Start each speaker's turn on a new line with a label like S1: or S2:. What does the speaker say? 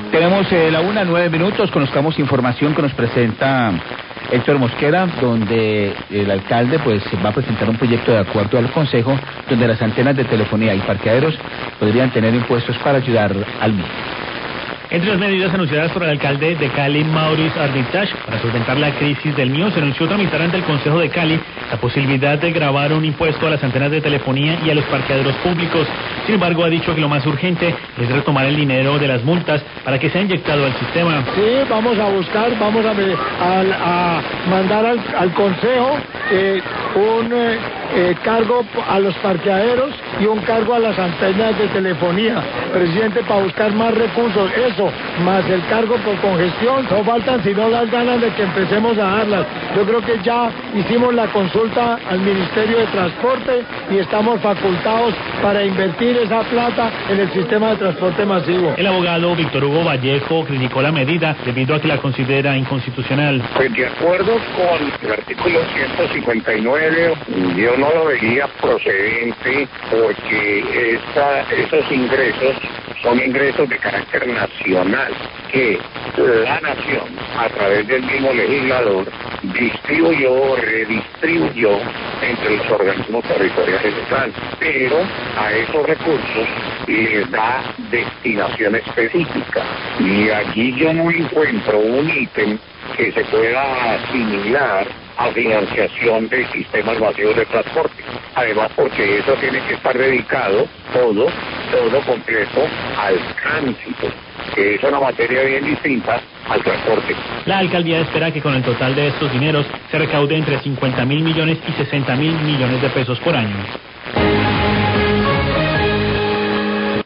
S1: Tenemos la 1:09. Conozcamos información que nos presenta Héctor Mosquera, donde el alcalde pues va a presentar un proyecto de acuerdo al Consejo, donde las antenas de telefonía y parqueaderos podrían tener impuestos para ayudar al mismo.
S2: Entre las medidas anunciadas por el alcalde de Cali, Maurice Armitage, para solventar la crisis del mío, se anunció tramitar ante el Consejo de Cali la posibilidad de gravar un impuesto a las antenas de telefonía y a los parqueaderos públicos. Sin embargo, ha dicho que lo más urgente es retomar el dinero de las multas para que sea inyectado al sistema.
S3: Sí, vamos a buscar, vamos a mandar al Consejo un cargo a los parqueaderos y un cargo a las antenas de telefonía, presidente, para buscar más recursos. Eso, más el cargo por congestión, no faltan sino las ganas de que empecemos a darlas. Yo creo que ya hicimos la consulta al Ministerio de Transporte y estamos facultados para invertir esa plata en el sistema de transporte masivo.
S2: El abogado Víctor Hugo Vallejo criticó la medida debido a que la considera inconstitucional.
S4: Pues de acuerdo con el artículo 159, yo no lo veía procedente porque esos ingresos son ingresos de carácter nacional que la nación, a través del mismo legislador, distribuyó, redistribuyó entre los organismos territoriales locales, pero a esos recursos les da destinación específica. Y allí yo no encuentro un ítem que se pueda asimilar a financiación de sistemas masivos de transporte. Además, porque eso tiene que estar dedicado todo completo al tránsito, que es una materia bien distinta al transporte.
S2: La alcaldía espera que con el total de estos dineros se recaude entre 50.000 millones y 60.000 millones de pesos por año.